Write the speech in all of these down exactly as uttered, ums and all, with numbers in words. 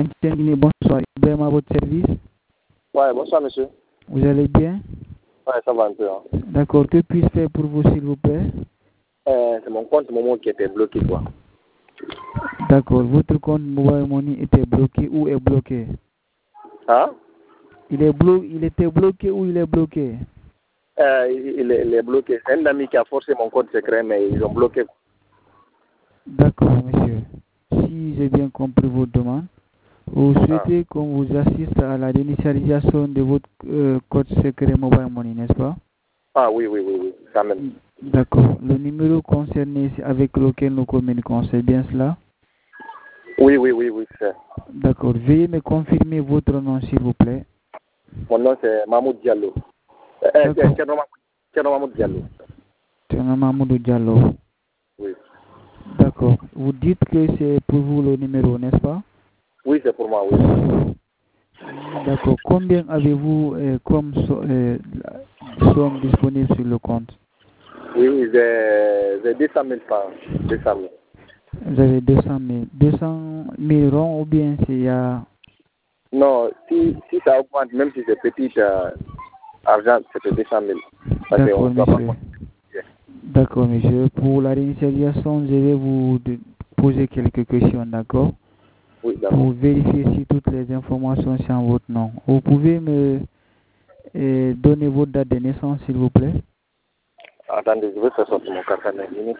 M T N Guinée, bonsoir. Ibrahim à votre service. Ouais, bonsoir monsieur. Vous allez bien? Ouais, ça va un peu. Hein. D'accord, que puis-je faire pour vous s'il vous plaît? Euh, c'est mon compte Momo qui était bloqué quoi. D'accord, votre compte Mobile Money était bloqué ou est bloqué? Hein? Il, est blo il était bloqué ou il est bloqué? euh, il, il, est, il est bloqué. C'est un ami qui a forcé mon compte secret, mais ils ont bloqué. D'accord, monsieur. Si j'ai bien compris votre demande, vous souhaitez ah. qu'on vous assiste à la déinitialisation de votre euh, code secret Mobile Money, n'est-ce pas? Ah oui, oui, oui, oui, quand même. D'accord. Le numéro concerné avec lequel nous communiquons, c'est bien cela? Oui, oui, oui, oui, c'est. D'accord. Veuillez me confirmer votre nom, s'il vous plaît. Mon nom, c'est Mahmoud Diallo. Euh, Thierno Mahmoud Diallo. Thierno Mahmoud Diallo. Oui. D'accord. Vous dites que c'est pour vous le numéro, n'est-ce pas? Oui, c'est pour moi, oui. D'accord. Combien avez-vous euh, comme so, euh, sommes disponibles sur le compte? Oui, j'ai deux cent mille francs. deux cent mille. Vous avez deux cent mille. deux cent mille ronds ou bien c'est à... Non, si, si ça augmente, même si c'est petit euh, argent, c'est deux cent mille. D'accord, monsieur. D'accord, monsieur. Pour la réinitialisation, je vais vous poser quelques questions, d'accord? Oui, d'accord. Pour vérifier si toutes les informations sont en votre nom. Vous pouvez me euh, donner votre date de naissance, s'il vous plaît? Attendez, je vais faire ça sur mon carton une minute.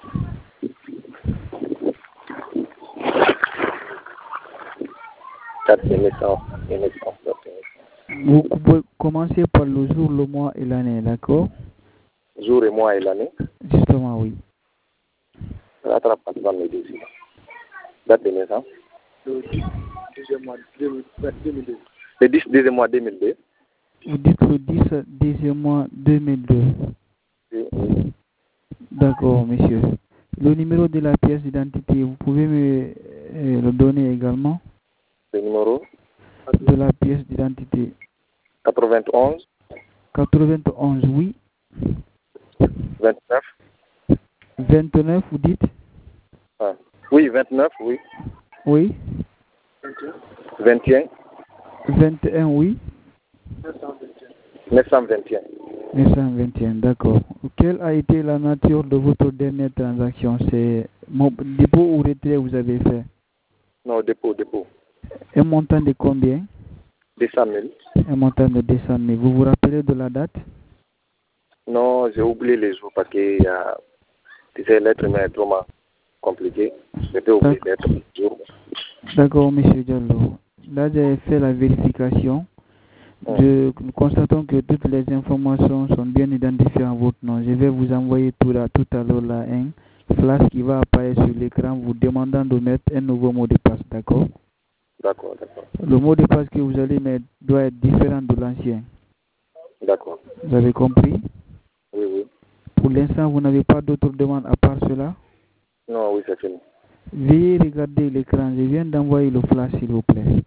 Date de naissance, de naissance, date de naissance. Vous pouvez commencer par le jour, le mois et l'année, d'accord? Jour et mois et l'année? Justement, oui. Attrape dans mes dossiers. Date de naissance? Le dix mois deux mille deux. Le dix deuxième mois deux mille deux. Vous dites le dix deuxième mois deux mille deux. Oui. D'accord, monsieur. Le numéro de la pièce d'identité, vous pouvez me euh, le donner également? Le numéro? De la pièce d'identité. quatre-vingt-onze. quatre-vingt-onze, oui. vingt-neuf. vingt-neuf, vous dites? Ah. Oui, vingt-neuf, oui. Oui. vingt et un. vingt et un, oui. neuf cent vingt et un. neuf cent vingt et un, d'accord. Quelle a été la nature de votre dernière transaction? C'est dépôt ou retrait vous avez fait? Non, dépôt, dépôt. Un montant de combien? deux cent mille. Un montant de deux cent mille. Vous vous rappelez de la date? Non, j'ai oublié les jours parce que y a, l'être humain est trop compliqué. Je peux oublier l'être jour. D'accord, monsieur Diallo. Là, j'ai fait la vérification. Je, nous constatons que toutes les informations sont bien identifiées en votre nom. Je vais vous envoyer tout, là, tout à l'heure là, un flash qui va apparaître sur l'écran vous demandant de mettre un nouveau mot de passe, d'accord? D'accord, d'accord. Le mot de passe que vous allez mettre doit être différent de l'ancien. D'accord. Vous avez compris? Oui, oui. Pour l'instant, vous n'avez pas d'autres demandes à part cela? Non, oui, c'est fini. Veuillez regarder l'écran. Je viens d'envoyer le flash, s'il vous plaît.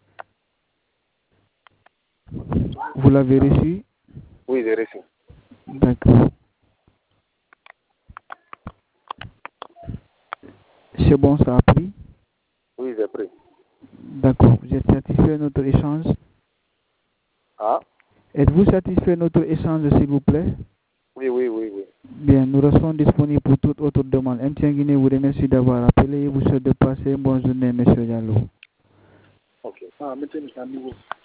Vous l'avez reçu? Oui, j'ai reçu. D'accord. C'est bon, ça a pris? Oui, j'ai pris. D'accord. Vous êtes satisfait de notre échange? Ah? Êtes-vous satisfait de notre échange, s'il vous plaît? Oui, oui, oui, oui. Bien, nous restons disponibles pour toute autre demande. M T N Guinée vous remercie d'avoir appelé et vous souhaite de passer une bonne journée, monsieur Diallo. Ok. Ah, mettez-nous à niveau.